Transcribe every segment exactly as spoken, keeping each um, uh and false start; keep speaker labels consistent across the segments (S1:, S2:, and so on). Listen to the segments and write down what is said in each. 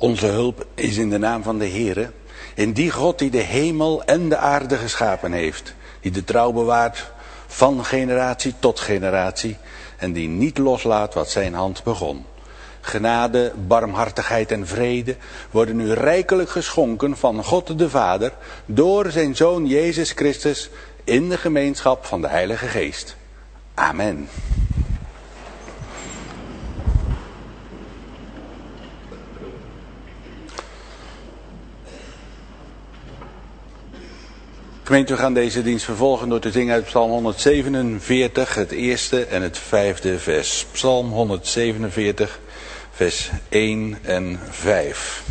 S1: Onze hulp is in de naam van de Heere, in die God die de hemel en de aarde geschapen heeft, die de trouw bewaart van generatie tot generatie en die niet loslaat wat zijn hand begon. Genade, barmhartigheid en vrede worden u rijkelijk geschonken van God de Vader door zijn Zoon Jezus Christus in de gemeenschap van de Heilige Geest. Amen. Gemeente, we gaan deze dienst vervolgen door te zingen uit Psalm honderdzevenenveertig, het eerste en het vijfde vers. Psalm honderdzevenenveertig, vers één en vijf.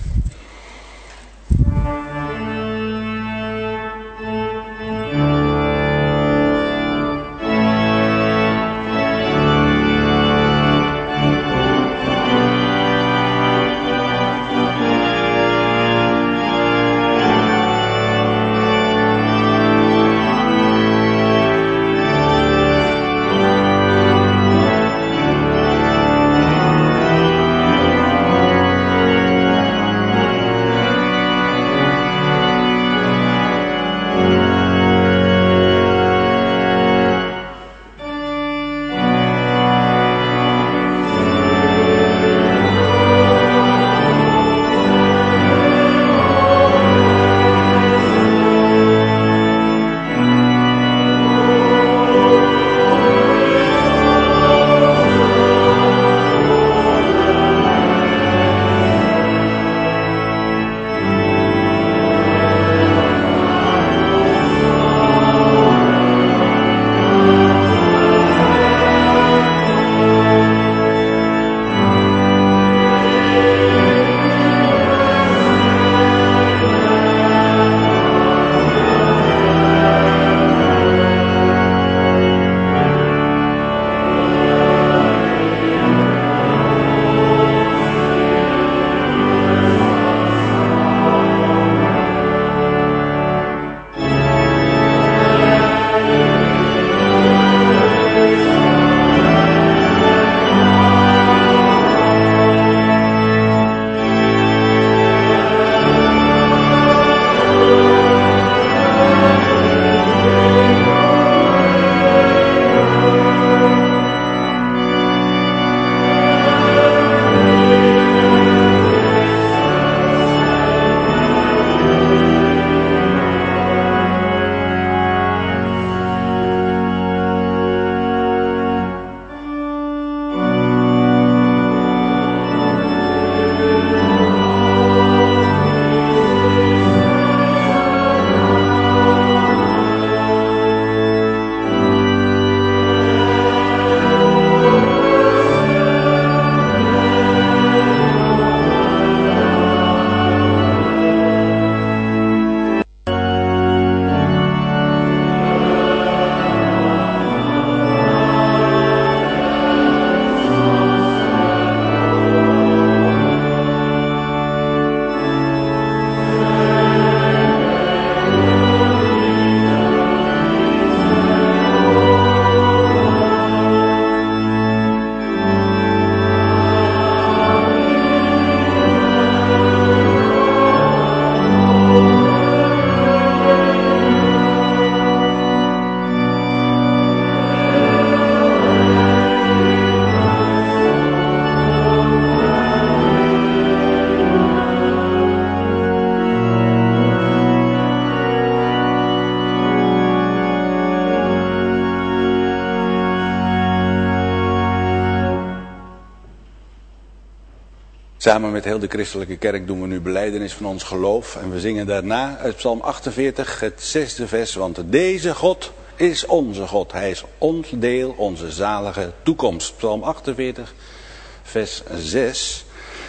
S1: Samen met heel de christelijke kerk doen we nu belijdenis van ons geloof. En we zingen daarna uit Psalm achtenveertig het zesde vers. Want deze God is onze God. Hij is ons deel, onze zalige toekomst. Psalm achtenveertig, vers zes.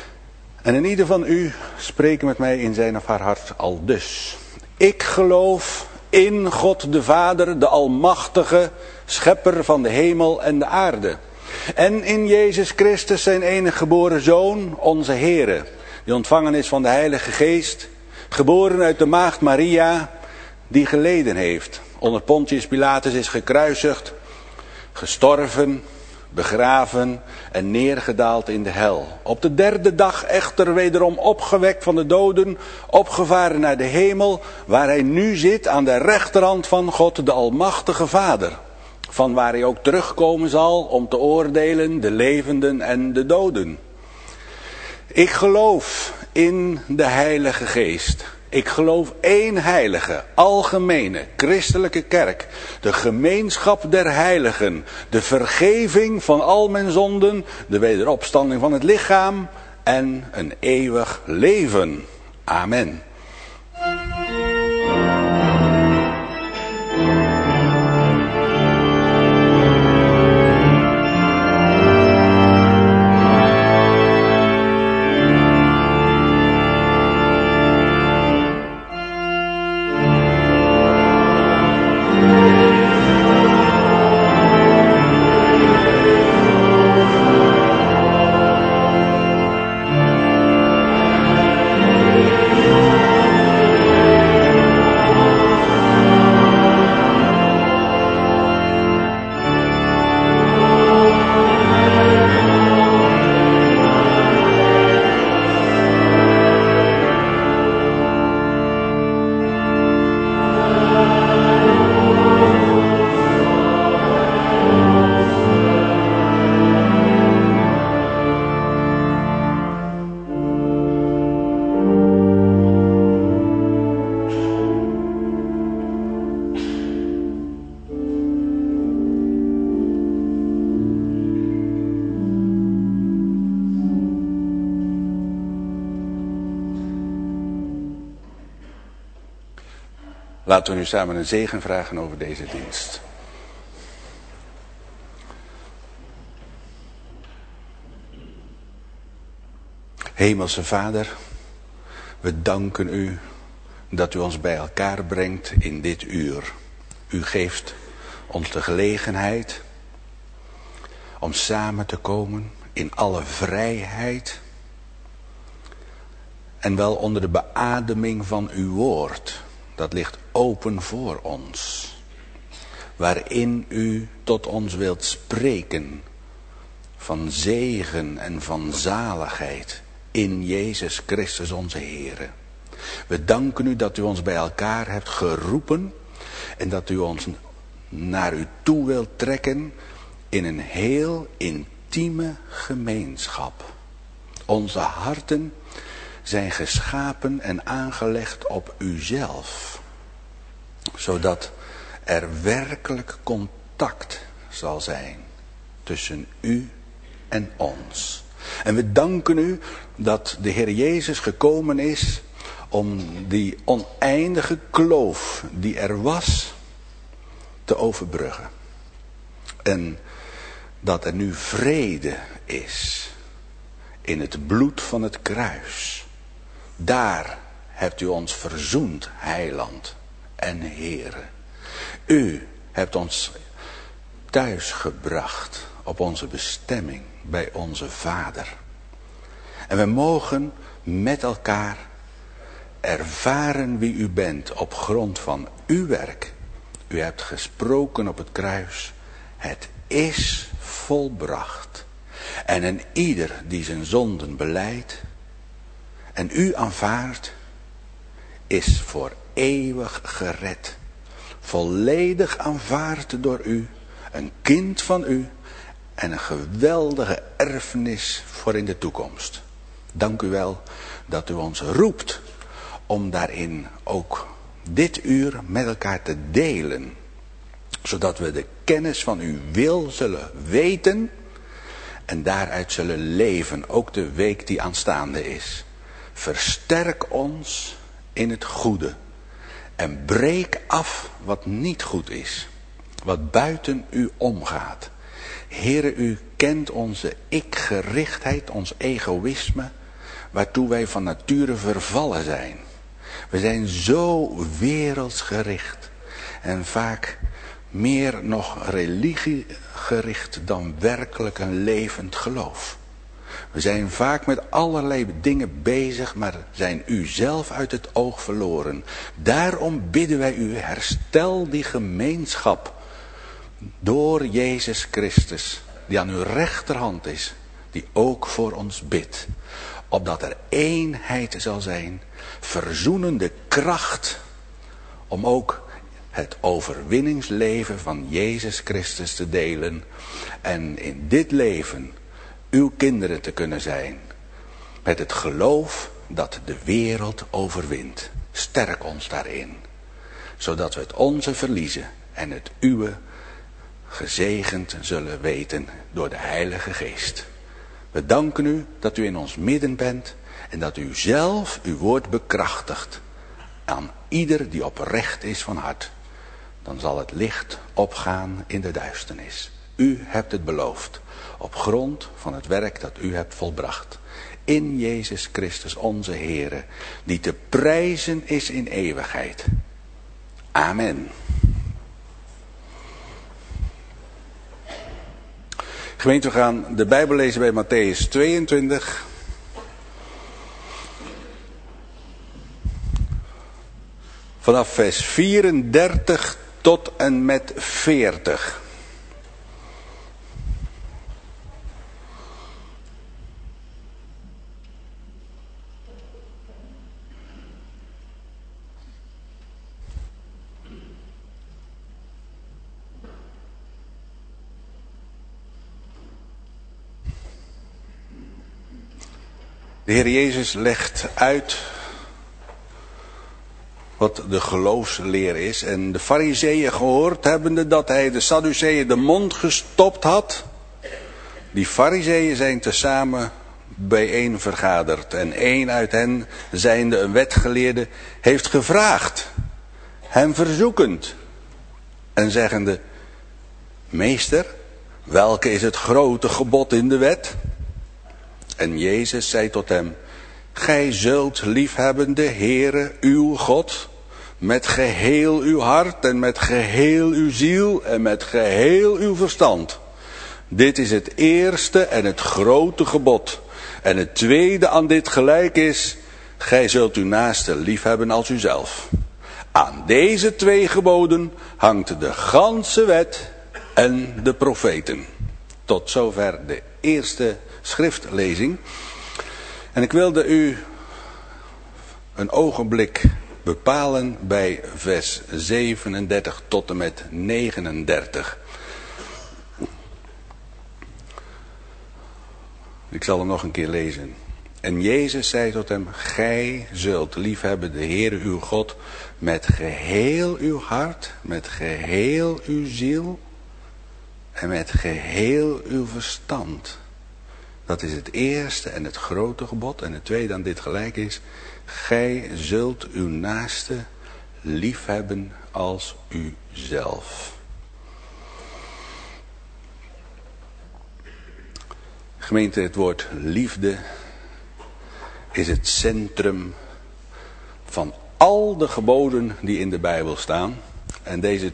S1: En in ieder van u spreken met mij in zijn of haar hart al dus. Ik geloof in God de Vader, de Almachtige, Schepper van de hemel en de aarde. En in Jezus Christus zijn enige geboren Zoon, onze Heere, die ontvangen is van de Heilige Geest, geboren uit de maagd Maria, die geleden heeft, onder Pontius Pilatus is gekruisigd, gestorven, begraven en neergedaald in de hel. Op de derde dag echter wederom opgewekt van de doden, opgevaren naar de hemel, waar hij nu zit aan de rechterhand van God, de Almachtige Vader. Van waar hij ook terugkomen zal om te oordelen de levenden en de doden. Ik geloof in de Heilige Geest. Ik geloof één heilige, algemene, christelijke kerk. De gemeenschap der heiligen. De vergeving van al mijn zonden. De wederopstanding van het lichaam. En een eeuwig leven. Amen. Laten we nu samen een zegen vragen over deze dienst. Hemelse Vader, we danken u dat u ons bij elkaar brengt in dit uur. U geeft ons de gelegenheid om samen te komen in alle vrijheid en wel onder de beademing van uw woord. Dat ligt open voor ons. Waarin u tot ons wilt spreken van zegen en van zaligheid in Jezus Christus onze Heere. We danken u dat u ons bij elkaar hebt geroepen en dat u ons naar u toe wilt trekken in een heel intieme gemeenschap. Onze harten zijn geschapen en aangelegd op uzelf, zodat er werkelijk contact zal zijn tussen u en ons. En we danken u dat de Heer Jezus gekomen is om die oneindige kloof die er was te overbruggen. En dat er nu vrede is in het bloed van het kruis. Daar hebt u ons verzoend, heiland en Heere. U hebt ons thuisgebracht op onze bestemming bij onze Vader. En we mogen met elkaar ervaren wie u bent op grond van uw werk. U hebt gesproken op het kruis. Het is volbracht. En een ieder die zijn zonden belijdt en u aanvaardt, is voor eeuwig gered. Volledig aanvaard door u, een kind van u en een geweldige erfenis voor in de toekomst. Dank u wel dat u ons roept om daarin ook dit uur met elkaar te delen. Zodat we de kennis van uw wil zullen weten en daaruit zullen leven, ook de week die aanstaande is. Versterk ons in het goede en breek af wat niet goed is, wat buiten u omgaat. Heere, u kent onze ik-gerichtheid, ons egoïsme, waartoe wij van nature vervallen zijn. We zijn zo wereldsgericht en vaak meer nog religiegericht dan werkelijk een levend geloof. We zijn vaak met allerlei dingen bezig, maar zijn u zelf uit het oog verloren. Daarom bidden wij u, herstel die gemeenschap door Jezus Christus die aan uw rechterhand is, die ook voor ons bidt. Opdat er eenheid zal zijn, verzoenende kracht, om ook het overwinningsleven van Jezus Christus te delen. En in dit leven uw kinderen te kunnen zijn. Met het geloof dat de wereld overwint. Sterk ons daarin. Zodat we het onze verliezen en het uwe gezegend zullen weten door de Heilige Geest. We danken u dat u in ons midden bent en dat u zelf uw woord bekrachtigt aan ieder die oprecht is van hart. Dan zal het licht opgaan in de duisternis. U hebt het beloofd op grond van het werk dat u hebt volbracht. In Jezus Christus onze Heere, die te prijzen is in eeuwigheid. Amen. Gemeente, we gaan de Bijbel lezen bij Mattheüs tweeëntwintig. Vanaf vers vierendertig tot en met veertig. De Heer Jezus legt uit wat de geloofsleer is. En de Farizeeën gehoord hebbende dat hij de Sadduceeën de mond gestopt had. Die Farizeeën zijn tezamen bijeen vergaderd. En één uit hen, zijnde een wetgeleerde, heeft gevraagd, hem verzoekend. En zeggende, meester, welke is het grote gebod in de wet? En Jezus zei tot hem, gij zult liefhebben de Heere uw God met geheel uw hart en met geheel uw ziel en met geheel uw verstand. Dit is het eerste en het grote gebod. En het tweede aan dit gelijk is, gij zult uw naaste liefhebben als uzelf. Aan deze twee geboden hangt de ganse wet en de profeten. Tot zover de eerste schriftlezing. En ik wilde u een ogenblik bepalen bij vers zevenendertig tot en met negenendertig. Ik zal hem nog een keer lezen. En Jezus zei tot hem, gij zult liefhebben de Heere uw God met geheel uw hart, met geheel uw ziel en met geheel uw verstand. Dat is het eerste en het grote gebod. En het tweede aan dit gelijk is, gij zult uw naaste liefhebben als uzelf. Gemeente, het woord liefde is het centrum van al de geboden die in de Bijbel staan. En deze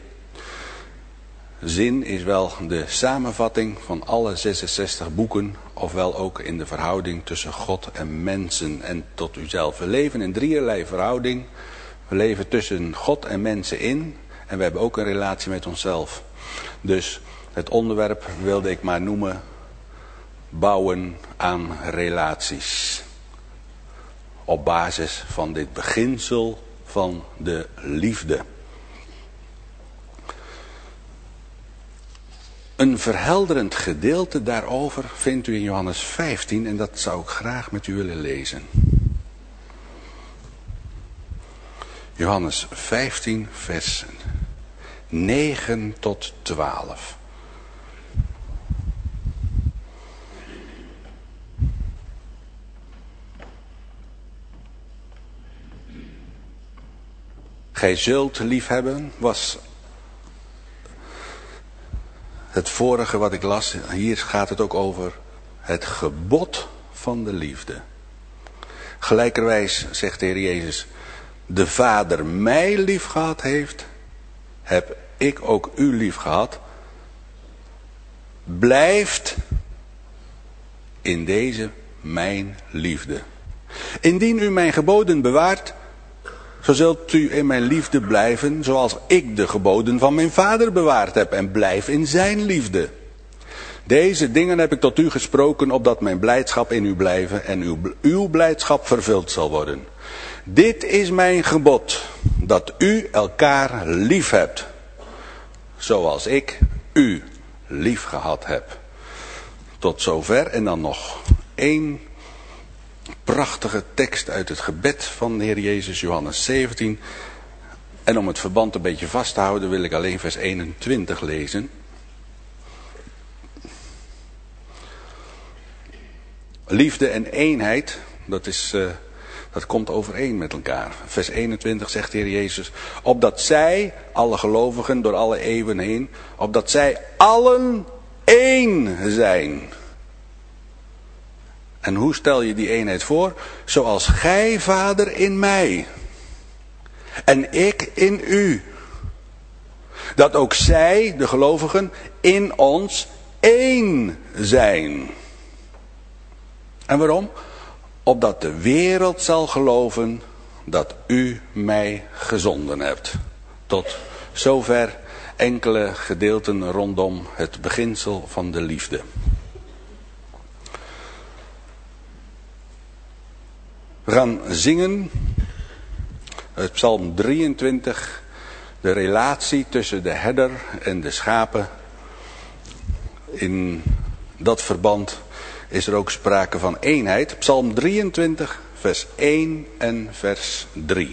S1: zin is wel de samenvatting van alle zesenzestig boeken, ofwel ook in de verhouding tussen God en mensen en tot uzelf. We leven in drieërlei verhouding. We leven tussen God en mensen in en we hebben ook een relatie met onszelf. Dus het onderwerp wilde ik maar noemen, bouwen aan relaties. Op basis van dit beginsel van de liefde. Een verhelderend gedeelte daarover vindt u in Johannes vijftien en dat zou ik graag met u willen lezen. Johannes vijftien, vers negen tot twaalf. Gij zult liefhebben was het vorige wat ik las. Hier gaat het ook over het gebod van de liefde. Gelijkerwijs zegt de Heer Jezus, de Vader mij lief gehad heeft, heb ik ook u lief gehad. Blijft in deze mijn liefde. Indien u mijn geboden bewaart, zo zult u in mijn liefde blijven, zoals ik de geboden van mijn Vader bewaard heb en blijf in zijn liefde. Deze dingen heb ik tot u gesproken, opdat mijn blijdschap in u blijven en uw, uw blijdschap vervuld zal worden. Dit is mijn gebod, dat u elkaar lief hebt, zoals ik u lief gehad heb. Tot zover. En dan nog één prachtige tekst uit het gebed van de Heer Jezus, Johannes zeventien. En om het verband een beetje vast te houden wil ik alleen vers eenentwintig lezen. Liefde en eenheid, dat, is, uh, dat komt overeen met elkaar. Vers eenentwintig zegt de Heer Jezus, opdat zij, alle gelovigen door alle eeuwen heen, opdat zij allen één zijn. En hoe stel je die eenheid voor? Zoals gij, Vader, in mij en ik in u. Dat ook zij, de gelovigen, in ons één zijn. En waarom? Opdat de wereld zal geloven dat u mij gezonden hebt. Tot zover enkele gedeelten rondom het beginsel van de liefde. We gaan zingen uit Psalm drieëntwintig, de relatie tussen de herder en de schapen. In dat verband is er ook sprake van eenheid. Psalm drieëntwintig, vers één en vers drie.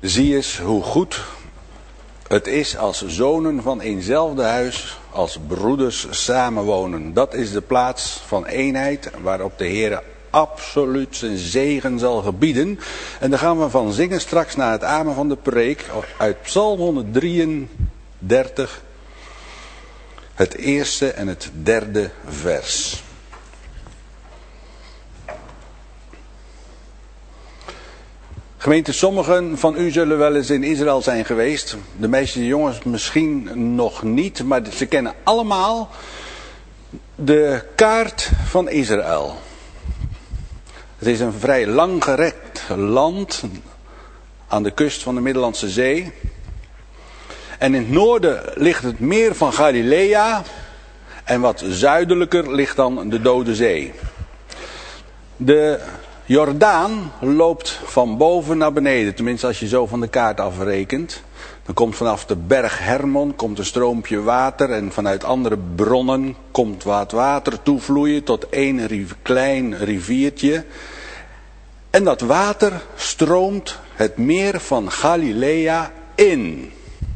S1: Zie eens hoe goed het is als zonen van eenzelfde huis, als broeders samenwonen. Dat is de plaats van eenheid waarop de Heer absoluut zijn zegen zal gebieden. En daar gaan we van zingen straks naar het amen van de preek uit Psalm honderddrieëndertig, het eerste en het derde vers. Gemeente, sommigen van u zullen wel eens in Israël zijn geweest. De meeste jongens misschien nog niet, maar ze kennen allemaal de kaart van Israël. Het is een vrij langgerekt land aan de kust van de Middellandse Zee. En in het noorden ligt het meer van Galilea en wat zuidelijker ligt dan de Dode Zee. De Jordaan loopt van boven naar beneden, tenminste als je zo van de kaart afrekent. Dan komt vanaf de berg Hermon komt een stroompje water en vanuit andere bronnen komt wat water toevloeien tot één riv- klein riviertje. En dat water stroomt het meer van Galilea in.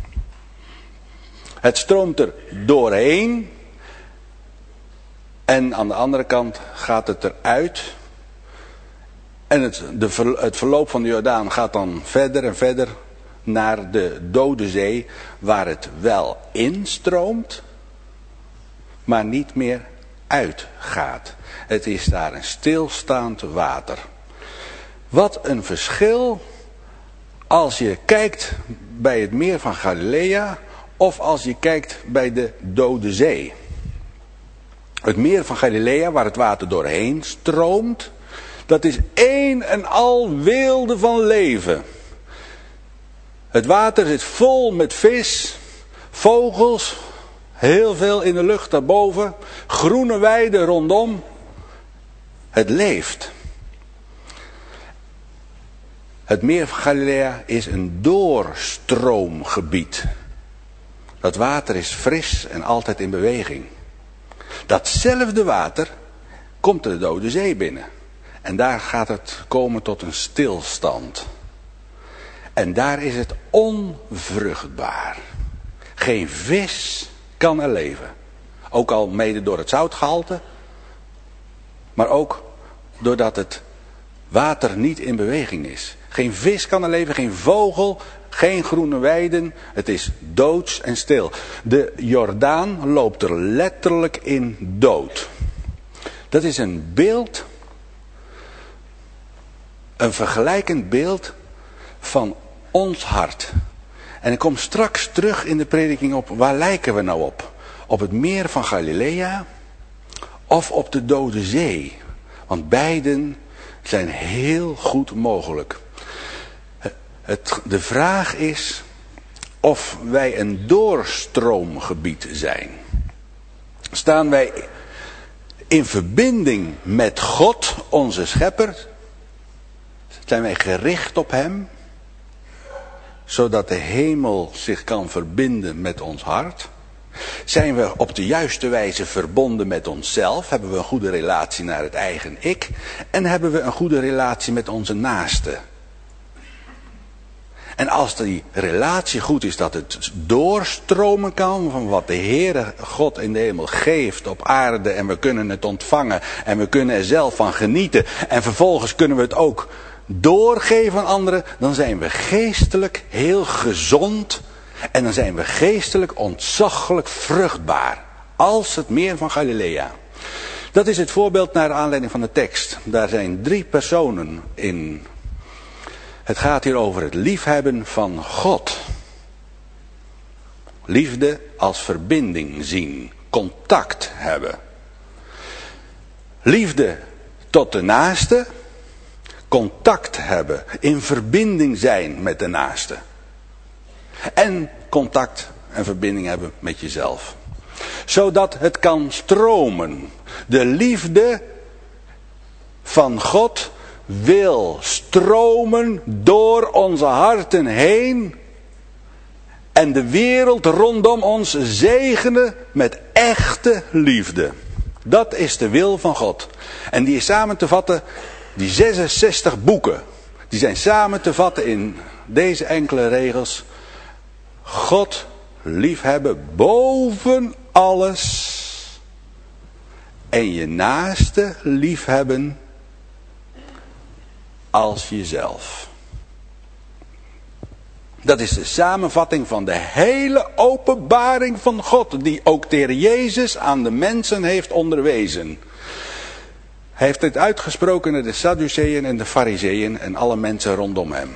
S1: Het stroomt er doorheen en aan de andere kant gaat het eruit. En het, de, het verloop van de Jordaan gaat dan verder en verder naar de Dode Zee, waar het wel instroomt, maar niet meer uitgaat. Het is daar een stilstaand water. Wat een verschil als je kijkt bij het meer van Galilea of als je kijkt bij de Dode Zee. Het meer van Galilea, waar het water doorheen stroomt, dat is één en al weelde van leven. Het water zit vol met vis, vogels, heel veel in de lucht daarboven, groene weiden rondom. Het leeft. Het meer van Galilea is een doorstroomgebied. Dat water is fris en altijd in beweging. Datzelfde water komt de Dode Zee binnen. En daar gaat het komen tot een stilstand. En daar is het onvruchtbaar. Geen vis kan er leven. Ook al mede door het zoutgehalte. Maar ook doordat het water niet in beweging is. Geen vis kan er leven, geen vogel, geen groene weiden. Het is doods en stil. De Jordaan loopt er letterlijk in dood. Dat is een beeld, een vergelijkend beeld van ons hart. En ik kom straks terug in de prediking op, waar lijken we nou op? Op het meer van Galilea of op de Dode Zee? Want beiden zijn heel goed mogelijk. Het, de vraag is of wij een doorstroomgebied zijn. Staan wij in verbinding met God, onze schepper? Zijn wij gericht op hem? Zodat de hemel zich kan verbinden met ons hart? Zijn we op de juiste wijze verbonden met onszelf? Hebben we een goede relatie naar het eigen ik? En hebben we een goede relatie met onze naaste? En als die relatie goed is, dat het doorstromen kan van wat de Heere God in de hemel geeft op aarde. En we kunnen het ontvangen en we kunnen er zelf van genieten. En vervolgens kunnen we het ook doorgeven aan anderen. Dan zijn we geestelijk heel gezond. En dan zijn we geestelijk ontzaglijk vruchtbaar. Als het meer van Galilea. Dat is het voorbeeld naar aanleiding van de tekst. Daar zijn drie personen in. Het gaat hier over het liefhebben van God. Liefde als verbinding zien. Contact hebben. Liefde tot de naaste. Contact hebben. In verbinding zijn met de naaste. En contact en verbinding hebben met jezelf. Zodat het kan stromen. De liefde van God wil stromen door onze harten heen. En de wereld rondom ons zegenen met echte liefde. Dat is de wil van God. En die is samen te vatten, die zesenzestig boeken. Die zijn samen te vatten in deze enkele regels. God liefhebben boven alles. En je naaste liefhebben als jezelf. Dat is de samenvatting van de hele openbaring van God. Die ook de Heer Jezus aan de mensen heeft onderwezen. Hij heeft het uitgesproken naar de Sadduceeën en de Farizeeën en alle mensen rondom hem.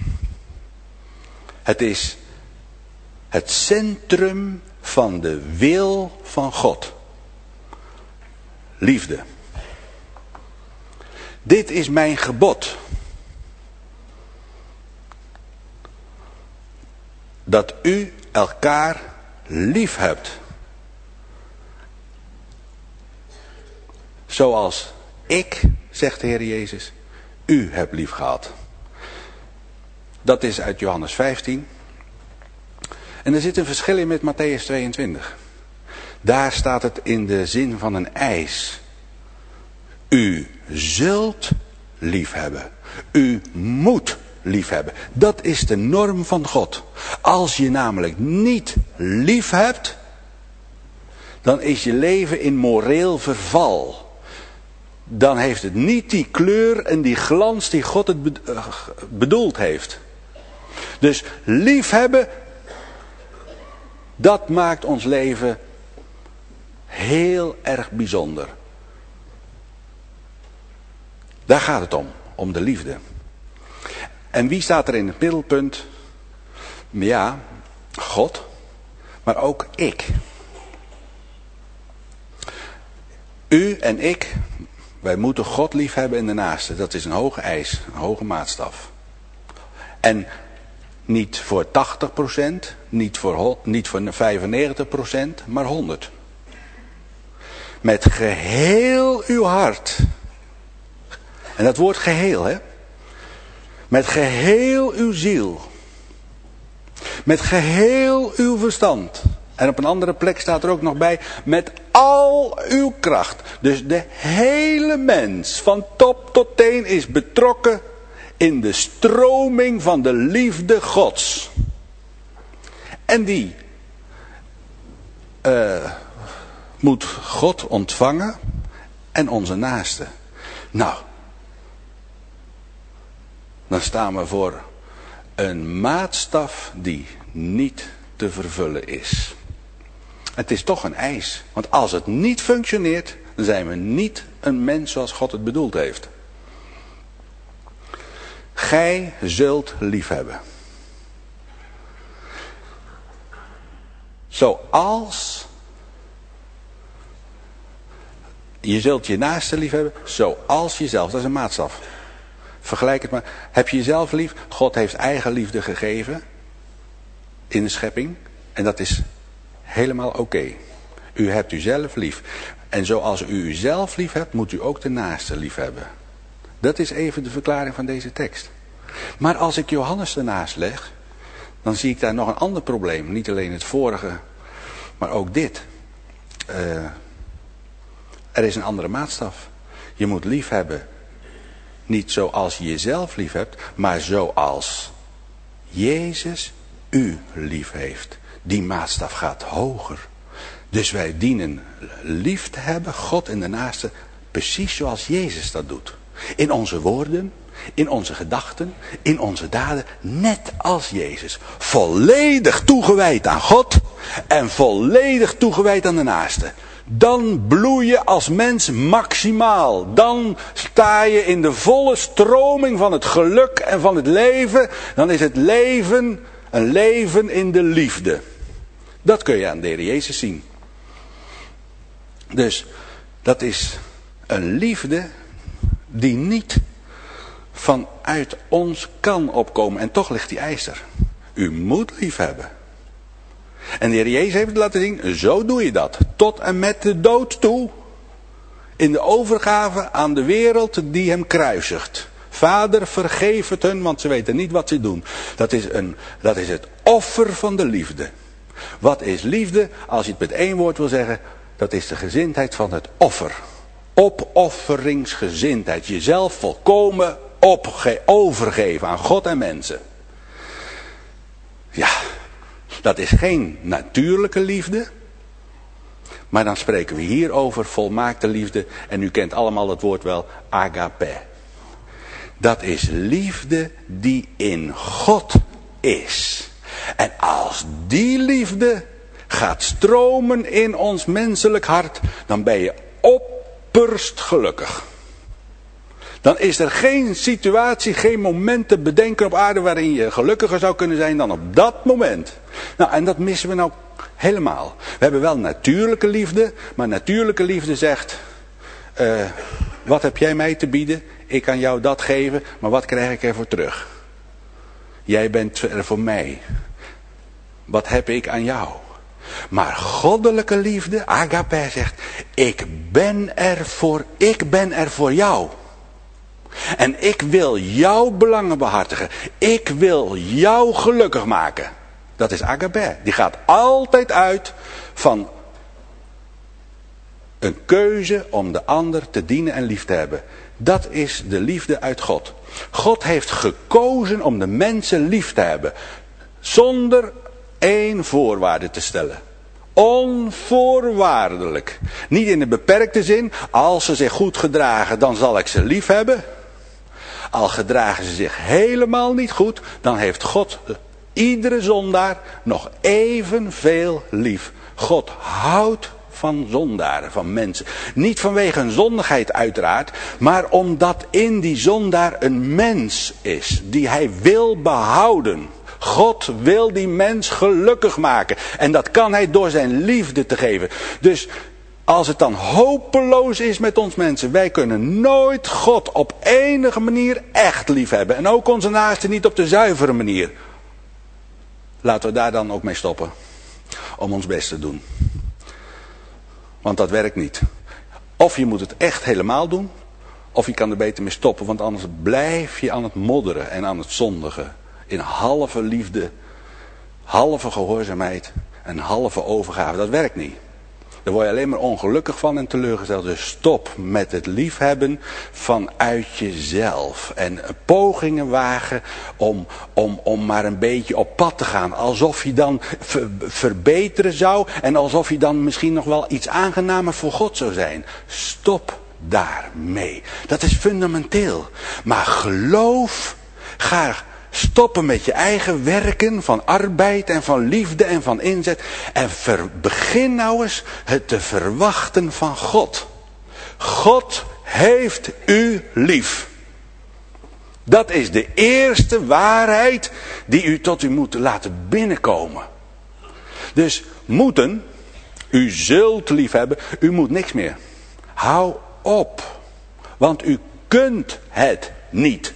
S1: Het is het centrum van de wil van God. Liefde. Dit is mijn gebod. Dat u elkaar lief hebt. Zoals ik, zegt de Heer Jezus, u heb lief gehad. Dat is uit Johannes vijftien. En er zit een verschil in met Matthäus tweeëntwintig. Daar staat het in de zin van een eis. U zult lief hebben. U moet lief hebben. Dat is de norm van God. Als je namelijk niet lief hebt, dan is je leven in moreel verval. Dan heeft het niet die kleur en die glans die God het bedoeld heeft. Dus liefhebben, dat maakt ons leven heel erg bijzonder. Daar gaat het om, om de liefde. En wie staat er in het middelpunt? Ja, God, maar ook ik. U en ik, wij moeten God lief hebben in de naaste. Dat is een hoge eis, een hoge maatstaf. En niet voor tachtig procent, niet voor, niet voor vijfennegentig procent, maar honderd. Met geheel uw hart. En dat woord geheel, hè. Met geheel uw ziel. Met geheel uw verstand. En op een andere plek staat er ook nog bij, met al uw kracht. Dus de hele mens, van top tot teen, is betrokken in de stroming van de liefde Gods. En die uh, moet God ontvangen en onze naaste. Nou, dan staan we voor een maatstaf die niet te vervullen is. Het is toch een eis. Want als het niet functioneert, dan zijn we niet een mens zoals God het bedoeld heeft. Gij zult liefhebben. Zoals je zult je naaste liefhebben, zoals jezelf. Dat is een maatstaf. Vergelijk het maar. Heb je jezelf lief? God heeft eigen liefde gegeven in de schepping. En dat is helemaal oké. Okay. U hebt uzelf lief. En zoals u uzelf lief hebt, moet u ook de naaste lief hebben. Dat is even de verklaring van deze tekst. Maar als ik Johannes ernaast leg, dan zie ik daar nog een ander probleem. Niet alleen het vorige, maar ook dit. Uh, er is een andere maatstaf. Je moet lief hebben. Niet zoals je jezelf lief hebt, maar zoals Jezus u lief heeft. Die maatstaf gaat hoger. Dus wij dienen lief te hebben, God en de naaste, precies zoals Jezus dat doet. In onze woorden, in onze gedachten, in onze daden, net als Jezus. Volledig toegewijd aan God en volledig toegewijd aan de naaste. Dan bloei je als mens maximaal. Dan sta je in de volle stroming van het geluk en van het leven. Dan is het leven een leven in de liefde. Dat kun je aan de Heer Jezus zien. Dus dat is een liefde die niet vanuit ons kan opkomen. En toch ligt die eis er. U moet lief hebben. En de Heer Jezus heeft het laten zien, zo doe je dat. Tot en met de dood toe. In de overgave aan de wereld die hem kruisigt. Vader, vergeef het hun, want ze weten niet wat ze doen. Dat is, een, dat is het offer van de liefde. Wat is liefde? Als je het met één woord wil zeggen, dat is de gezindheid van het offer. Opofferingsgezindheid. Jezelf volkomen opge- overgeven aan God en mensen. Ja, dat is geen natuurlijke liefde. Maar dan spreken we hier over volmaakte liefde. En u kent allemaal het woord wel, agape. Dat is liefde die in God is. En als die liefde gaat stromen in ons menselijk hart, dan ben je opperst gelukkig. Dan is er geen situatie, geen moment te bedenken op aarde waarin je gelukkiger zou kunnen zijn dan op dat moment. Nou, en dat missen we nou helemaal. We hebben wel natuurlijke liefde, maar natuurlijke liefde zegt, uh, wat heb jij mij te bieden? Ik kan jou dat geven, maar wat krijg ik ervoor terug? Jij bent er voor mij. Wat heb ik aan jou? Maar goddelijke liefde, agape, zegt, ik ben er voor, ik ben er voor jou. En ik wil jouw belangen behartigen. Ik wil jou gelukkig maken. Dat is agape. Die gaat altijd uit van een keuze om de ander te dienen en lief te hebben. Dat is de liefde uit God. God heeft gekozen om de mensen lief te hebben. Zonder één voorwaarde te stellen. Onvoorwaardelijk. Niet in de beperkte zin. Als ze zich goed gedragen, dan zal ik ze lief hebben. Al gedragen ze zich helemaal niet goed, dan heeft God iedere zondaar nog evenveel lief. God houdt van zondaren, van mensen. Niet vanwege een zondigheid uiteraard, maar omdat in die zondaar een mens is die hij wil behouden. God wil die mens gelukkig maken. En dat kan hij door zijn liefde te geven. Dus als het dan hopeloos is met ons mensen, wij kunnen nooit God op enige manier echt lief hebben. En ook onze naasten niet op de zuivere manier. Laten we daar dan ook mee stoppen. Om ons best te doen. Want dat werkt niet. Of je moet het echt helemaal doen, of je kan er beter mee stoppen. Want anders blijf je aan het modderen en aan het zondigen. In halve liefde, halve gehoorzaamheid en halve overgave. Dat werkt niet. Daar word je alleen maar ongelukkig van en teleurgesteld. Dus stop met het liefhebben vanuit jezelf. En pogingen wagen om, om, om maar een beetje op pad te gaan. Alsof je dan ver, verbeteren zou. En alsof je dan misschien nog wel iets aangenamer voor God zou zijn. Stop daarmee. Dat is fundamenteel. Maar geloof, ga stoppen met je eigen werken van arbeid en van liefde en van inzet. En ver, begin nou eens het te verwachten van God. God heeft u lief. Dat is de eerste waarheid die u tot u moet laten binnenkomen. Dus moeten, u zult lief hebben, u moet niks meer. Hou op. Want u kunt het niet.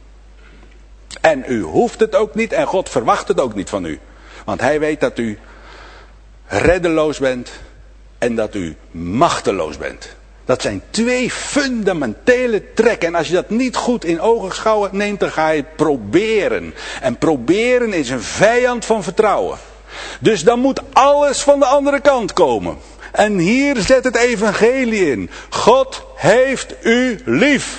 S1: En u hoeft het ook niet en God verwacht het ook niet van u. Want hij weet dat u reddeloos bent en dat u machteloos bent. Dat zijn twee fundamentele trekken. En als je dat niet goed in ogenschouw neemt, dan ga je proberen. En proberen is een vijand van vertrouwen. Dus dan moet alles van de andere kant komen. En hier zet het evangelie in. God heeft u lief.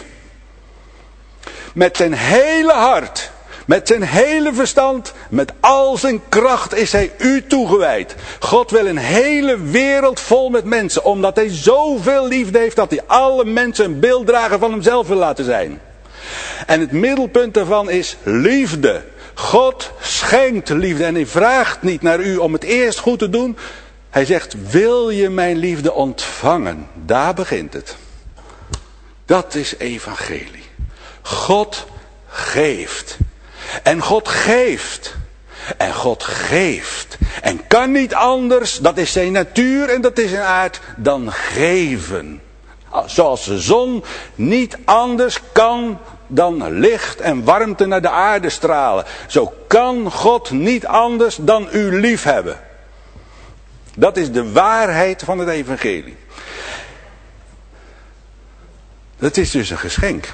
S1: Met zijn hele hart, met zijn hele verstand, met al zijn kracht is hij u toegewijd. God wil een hele wereld vol met mensen, omdat hij zoveel liefde heeft dat hij alle mensen een beelddrager van hemzelf wil laten zijn. En het middelpunt daarvan is liefde. God schenkt liefde en hij vraagt niet naar u om het eerst goed te doen. Hij zegt, wil je mijn liefde ontvangen? Daar begint het. Dat is evangelie. God geeft. En God geeft. En God geeft. En kan niet anders, dat is zijn natuur en dat is zijn aard, dan geven. Zoals de zon niet anders kan dan licht en warmte naar de aarde stralen. Zo kan God niet anders dan u lief hebben. Dat is de waarheid van het evangelie. Dat is dus een geschenk.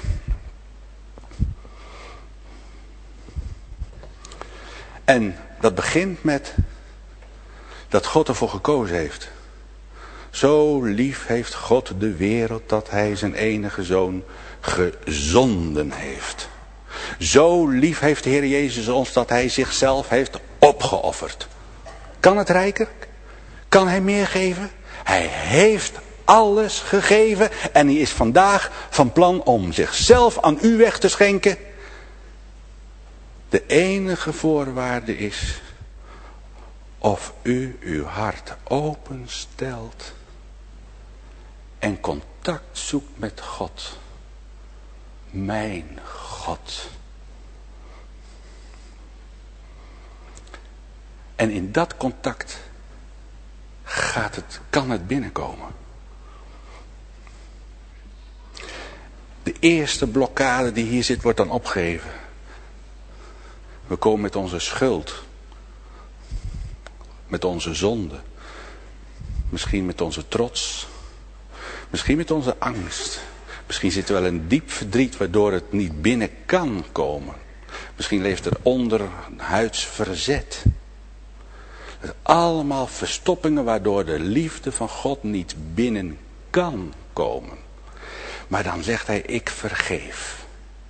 S1: En dat begint met dat God ervoor gekozen heeft. Zo lief heeft God de wereld dat hij zijn enige zoon gezonden heeft. Zo lief heeft de Heer Jezus ons dat hij zichzelf heeft opgeofferd. Kan het rijker? Kan hij meer geven? Hij heeft alles gegeven en hij is vandaag van plan om zichzelf aan u weg te schenken. De enige voorwaarde is of u uw hart openstelt en contact zoekt met God. Mijn God. En in dat contact gaat het, kan het binnenkomen. De eerste blokkade die hier zit wordt dan opgeheven. We komen met onze schuld. Met onze zonde. Misschien met onze trots. Misschien met onze angst. Misschien zit er wel een diep verdriet waardoor het niet binnen kan komen. Misschien leeft er onderhuids verzet. Dat allemaal verstoppingen waardoor de liefde van God niet binnen kan komen. Maar dan zegt hij, ik vergeef.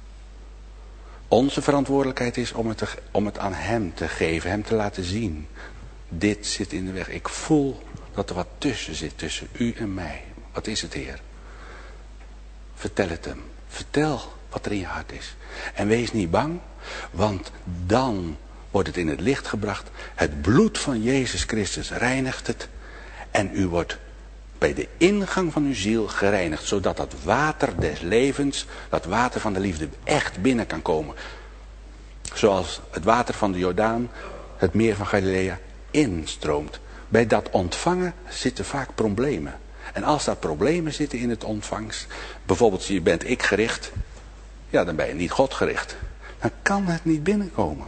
S1: Onze verantwoordelijkheid is om het, te, om het aan hem te geven, hem te laten zien. Dit zit in de weg. Ik voel dat er wat tussen zit, tussen u en mij. Wat is het, Heer? Vertel het hem. Vertel wat er in je hart is. En wees niet bang, want dan wordt het in het licht gebracht. Het bloed van Jezus Christus reinigt het. En u wordt bij de ingang van uw ziel gereinigd. Zodat dat water des levens, dat water van de liefde echt binnen kan komen. Zoals het water van de Jordaan, het meer van Galilea, instroomt. Bij dat ontvangen zitten vaak problemen. En als daar problemen zitten in het ontvangst, bijvoorbeeld je bent ik gericht, ja dan ben je niet God gericht. Dan kan het niet binnenkomen.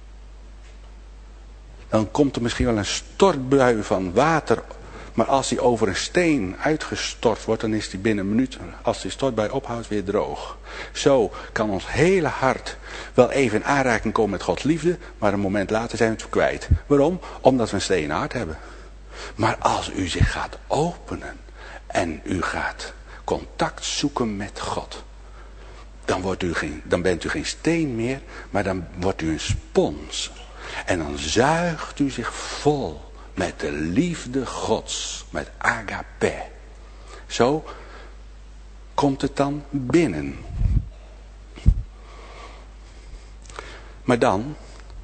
S1: Dan komt er misschien wel een stortbui van water, maar als die over een steen uitgestort wordt, dan is die binnen een minuut, als die stortbui ophoudt, weer droog. Zo kan ons hele hart wel even in aanraking komen met Gods liefde, maar een moment later zijn we het kwijt. Waarom? Omdat we een stenen hart hebben. Maar als u zich gaat openen en u gaat contact zoeken met God, dan, wordt u geen, dan bent u geen steen meer, maar dan wordt u een spons. En dan zuigt u zich vol met de liefde Gods, met agape. Zo komt het dan binnen. Maar dan,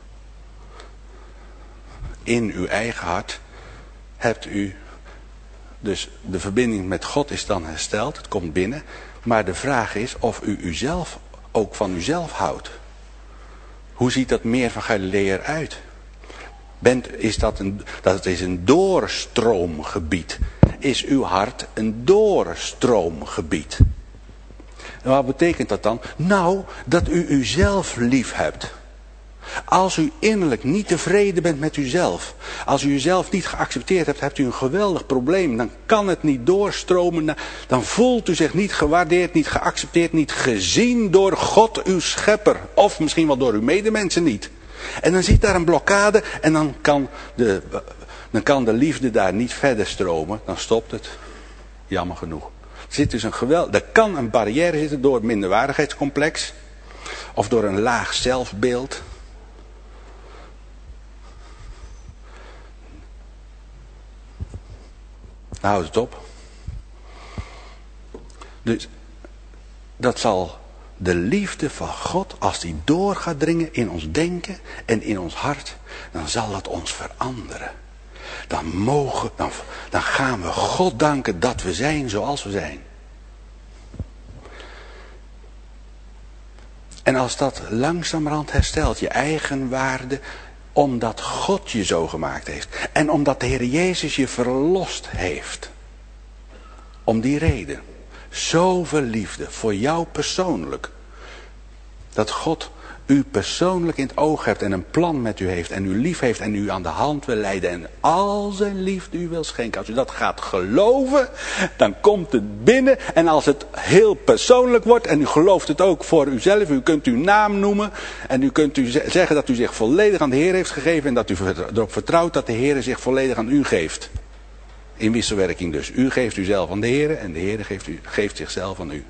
S1: in uw eigen hart, hebt u, dus de verbinding met God is dan hersteld, het komt binnen. Maar de vraag is of u uzelf ook van uzelf houdt. Hoe ziet dat meer van Galilea eruit? Bent, is dat, een, dat is een doorstroomgebied. Is uw hart een doorstroomgebied? En wat betekent dat dan? Nou, dat u uzelf lief hebt. Als u innerlijk niet tevreden bent met uzelf, als u uzelf niet geaccepteerd hebt, hebt u een geweldig probleem. Dan kan het niet doorstromen, dan voelt u zich niet gewaardeerd, niet geaccepteerd, niet gezien door God uw schepper. Of misschien wel door uw medemensen niet. En dan zit daar een blokkade en dan kan de, dan kan de liefde daar niet verder stromen. Dan stopt het. Jammer genoeg. Er zit dus een geweld, er kan een barrière zitten door het minderwaardigheidscomplex. Of door een laag zelfbeeld. Nou, houdt het op. Dus dat zal de liefde van God, als die door gaat dringen in ons denken en in ons hart, dan zal dat ons veranderen. Dan mogen, dan, dan gaan we God danken dat we zijn zoals we zijn. En als dat langzamerhand herstelt, je eigen waarde, omdat God je zo gemaakt heeft. En omdat de Heer Jezus je verlost heeft. Om die reden. Zoveel liefde voor jou persoonlijk. Dat God u persoonlijk in het oog hebt en een plan met u heeft. En u lief heeft en u aan de hand wil leiden. En al zijn liefde u wil schenken. Als u dat gaat geloven, dan komt het binnen. En als het heel persoonlijk wordt en u gelooft het ook voor uzelf. U kunt uw naam noemen. En u kunt u zeggen dat u zich volledig aan de Heer heeft gegeven. En dat u erop vertrouwt dat de Heer zich volledig aan u geeft. In wisselwerking dus. U geeft uzelf aan de Heer en de Heer geeft, u, geeft zichzelf aan u.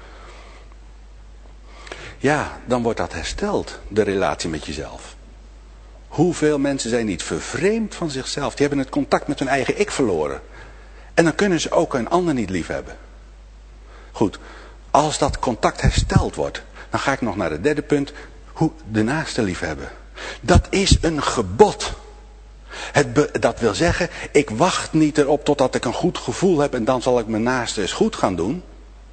S1: Ja, dan wordt dat hersteld, de relatie met jezelf. Hoeveel mensen zijn niet vervreemd van zichzelf. Die hebben het contact met hun eigen ik verloren. En dan kunnen ze ook een ander niet lief hebben. Goed, als dat contact hersteld wordt, dan ga ik nog naar het derde punt. Hoe de naaste lief hebben. Dat is een gebod. Het be, dat wil zeggen, ik wacht niet erop totdat ik een goed gevoel heb en dan zal ik mijn naaste eens goed gaan doen.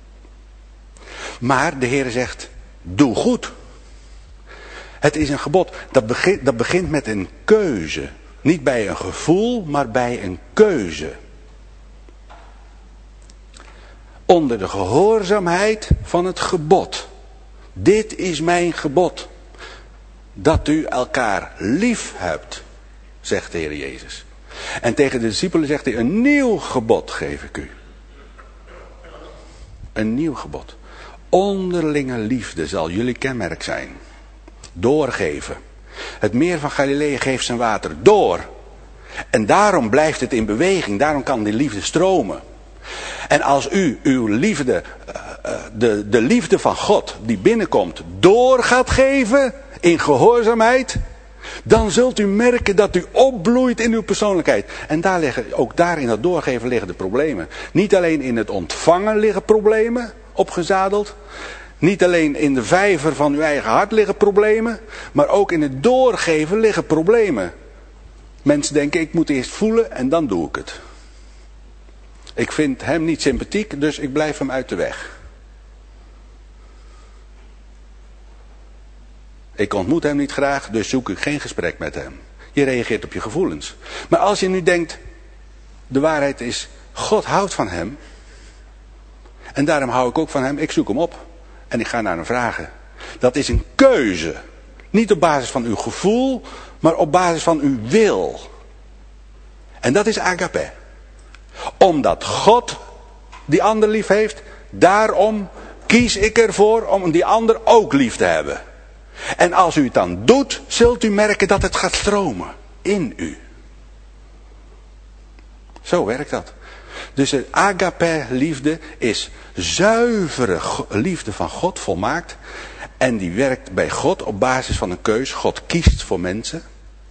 S1: Maar de Heer zegt, doe goed. Het is een gebod. Dat begint, dat begint met een keuze. Niet bij een gevoel, maar bij een keuze. Onder de gehoorzaamheid van het gebod. Dit is mijn gebod. Dat u elkaar lief hebt, zegt de Heer Jezus. En tegen de discipelen zegt hij, een nieuw gebod geef ik u. Een nieuw gebod. Onderlinge liefde zal jullie kenmerk zijn. Doorgeven. Het meer van Galilea geeft zijn water door. En daarom blijft het in beweging. Daarom kan die liefde stromen. En als u uw liefde, de, de liefde van God die binnenkomt, door gaat geven in gehoorzaamheid, dan zult u merken dat u opbloeit in uw persoonlijkheid. En daar liggen, ook daar in dat doorgeven liggen de problemen. Niet alleen in het ontvangen liggen problemen, opgezadeld. Niet alleen in de vijver van uw eigen hart liggen problemen, maar ook in het doorgeven liggen problemen. Mensen denken, ik moet eerst voelen en dan doe ik het. Ik vind hem niet sympathiek, dus ik blijf hem uit de weg. Ik ontmoet hem niet graag, dus zoek ik geen gesprek met hem. Je reageert op je gevoelens. Maar als je nu denkt, de waarheid is, God houdt van hem. En daarom hou ik ook van hem, ik zoek hem op. En ik ga naar hem vragen. Dat is een keuze. Niet op basis van uw gevoel, maar op basis van uw wil. En dat is agape. Omdat God die ander lief heeft, daarom kies ik ervoor om die ander ook lief te hebben. En als u het dan doet, zult u merken dat het gaat stromen in u. Zo werkt dat. Dus de agape liefde is zuivere liefde van God volmaakt. En die werkt bij God op basis van een keus. God kiest voor mensen.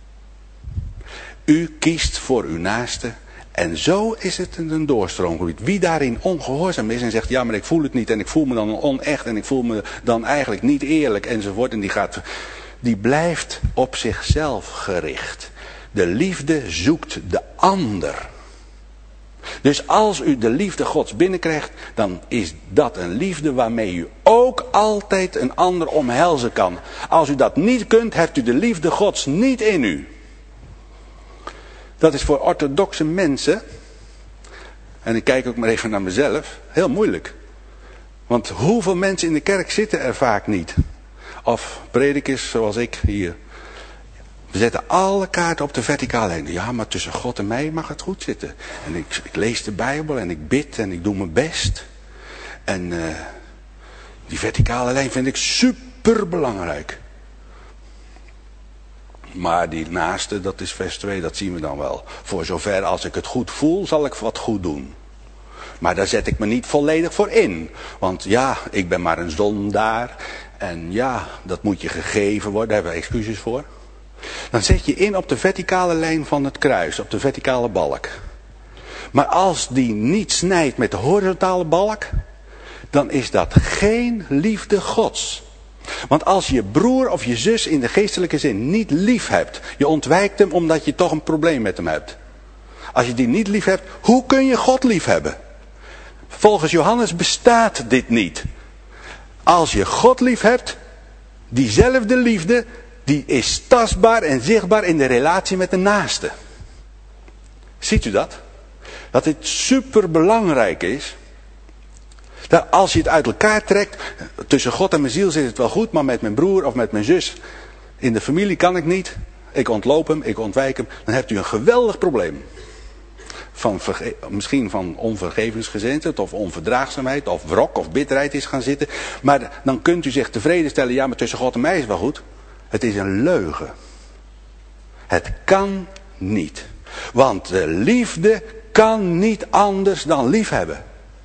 S1: U kiest voor uw naaste. En zo is het een doorstroomgebied. Wie daarin ongehoorzaam is en zegt, ja maar ik voel het niet en ik voel me dan onecht en ik voel me dan eigenlijk niet eerlijk enzovoort. En die, gaat, die blijft op zichzelf gericht. De liefde zoekt de ander. Dus als u de liefde Gods binnenkrijgt, dan is dat een liefde waarmee u ook altijd een ander omhelzen kan. Als u dat niet kunt, hebt u de liefde Gods niet in u. Dat is voor orthodoxe mensen, en ik kijk ook maar even naar mezelf, heel moeilijk. Want hoeveel mensen in de kerk zitten er vaak niet? Of predikers zoals ik hier. We zetten alle kaarten op de verticale lijn. Ja, maar tussen God en mij mag het goed zitten. En ik, ik lees de Bijbel en ik bid en ik doe mijn best. En uh, die verticale lijn vind ik super belangrijk. Maar die naaste, dat is vers twee, dat zien we dan wel. Voor zover als ik het goed voel, zal ik wat goed doen. Maar daar zet ik me niet volledig voor in. Want ja, ik ben maar een zondaar. En ja, dat moet je gegeven worden, daar hebben we excuses voor. Dan zet je in op de verticale lijn van het kruis, op de verticale balk. Maar als die niet snijdt met de horizontale balk, dan is dat geen liefde Gods. Want als je broer of je zus in de geestelijke zin niet lief hebt, je ontwijkt hem omdat je toch een probleem met hem hebt. Als je die niet lief hebt, hoe kun je God lief hebben? Volgens Johannes bestaat dit niet. Als je God lief hebt, diezelfde liefde, die is tastbaar en zichtbaar in de relatie met de naaste. Ziet u dat? Dat dit super belangrijk is. Dat als je het uit elkaar trekt, tussen God en mijn ziel zit het wel goed, maar met mijn broer of met mijn zus in de familie kan ik niet. Ik ontloop hem, ik ontwijk hem. Dan hebt u een geweldig probleem. Van verge- misschien van onvergevingsgezindheid of onverdraagzaamheid of wrok of bitterheid is gaan zitten. Maar dan kunt u zich tevreden stellen, ja maar tussen God en mij is het wel goed. Het is een leugen. Het kan niet. Want de liefde kan niet anders dan liefhebben.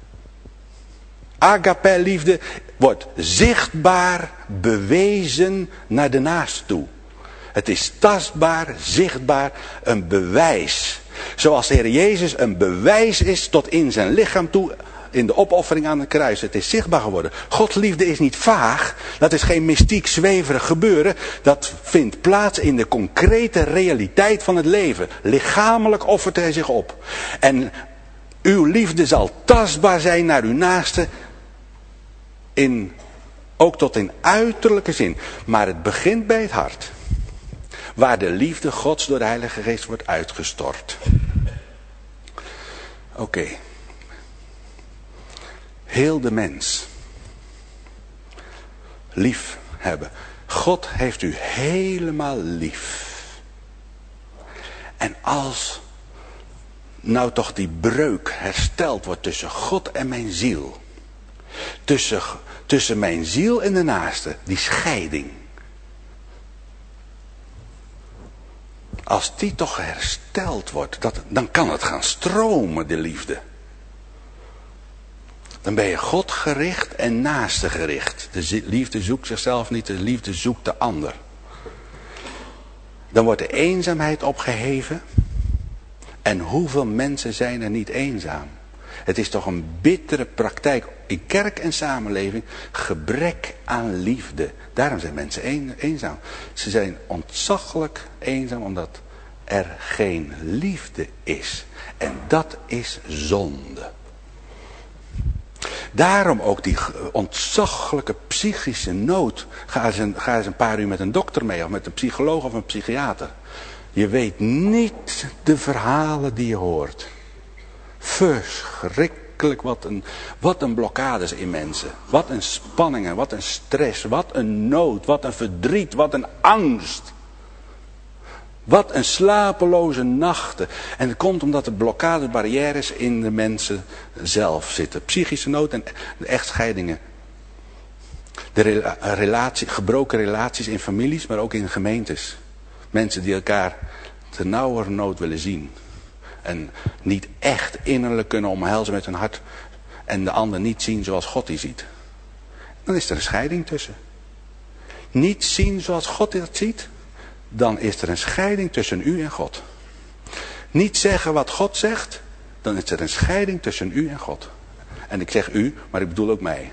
S1: Agape liefde wordt zichtbaar bewezen naar de naaste toe. Het is tastbaar, zichtbaar, een bewijs. Zoals de Heer Jezus een bewijs is tot in zijn lichaam toe, in de opoffering aan het kruis. Het is zichtbaar geworden. Gods liefde is niet vaag. Dat is geen mystiek zweverig gebeuren. Dat vindt plaats in de concrete realiteit van het leven. Lichamelijk offert hij zich op. En uw liefde zal tastbaar zijn naar uw naaste. In, ook tot in uiterlijke zin. Maar het begint bij het hart. Waar de liefde Gods door de Heilige Geest wordt uitgestort. Oké. Okay. Heel de mens. Lief hebben. God heeft u helemaal lief. En als nou toch die breuk hersteld wordt tussen God en mijn ziel. Tussen, tussen mijn ziel en de naaste. Die scheiding. Als die toch hersteld wordt, dat, dan kan het gaan stromen, de liefde. Dan ben je God gericht en naaste gericht. De liefde zoekt zichzelf niet, de liefde zoekt de ander. Dan wordt de eenzaamheid opgeheven. En hoeveel mensen zijn er niet eenzaam? Het is toch een bittere praktijk in kerk en samenleving. Gebrek aan liefde. Daarom zijn mensen een, eenzaam. Ze zijn ontzaglijk eenzaam omdat er geen liefde is. En dat is zonde. Daarom ook die ontzaglijke psychische nood. Ga eens, een, ga eens een paar uur met een dokter mee of met een psycholoog of een psychiater. Je weet niet de verhalen die je hoort. Verschrikkelijk wat een, wat een blokkades in mensen. Wat een spanningen, wat een stress, wat een nood, wat een verdriet, wat een angst. Wat een slapeloze nachten. En het komt omdat er blokkades, barrières in de mensen zelf zitten. Psychische nood en echtscheidingen. De relatie, gebroken relaties in families, maar ook in gemeentes. Mensen die elkaar te nauwernood willen zien. En niet echt innerlijk kunnen omhelzen met hun hart. En de ander niet zien zoals God die ziet. Dan is er een scheiding tussen. Niet zien zoals God dat ziet. Dan is er een scheiding tussen u en God. Niet zeggen wat God zegt. Dan is er een scheiding tussen u en God. En ik zeg u, maar ik bedoel ook mij.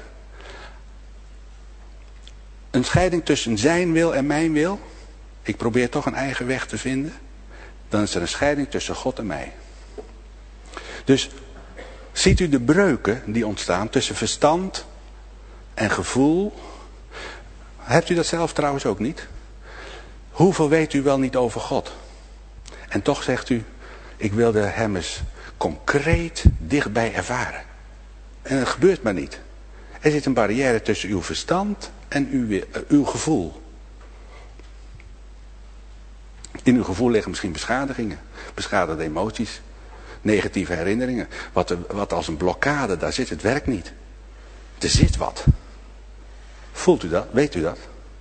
S1: Een scheiding tussen zijn wil en mijn wil. Ik probeer toch een eigen weg te vinden. Dan is er een scheiding tussen God en mij. Dus ziet u de breuken die ontstaan tussen verstand en gevoel. Hebt u dat zelf trouwens ook niet? Hoeveel weet u wel niet over God? En toch zegt u, ik wilde hem eens concreet dichtbij ervaren. En het gebeurt maar niet. Er zit een barrière tussen uw verstand en uw, uh, uw gevoel. In uw gevoel liggen misschien beschadigingen, beschadigde emoties, negatieve herinneringen. Wat, er, wat als een blokkade daar zit, het werkt niet. Er zit wat. Voelt u dat? Weet u dat?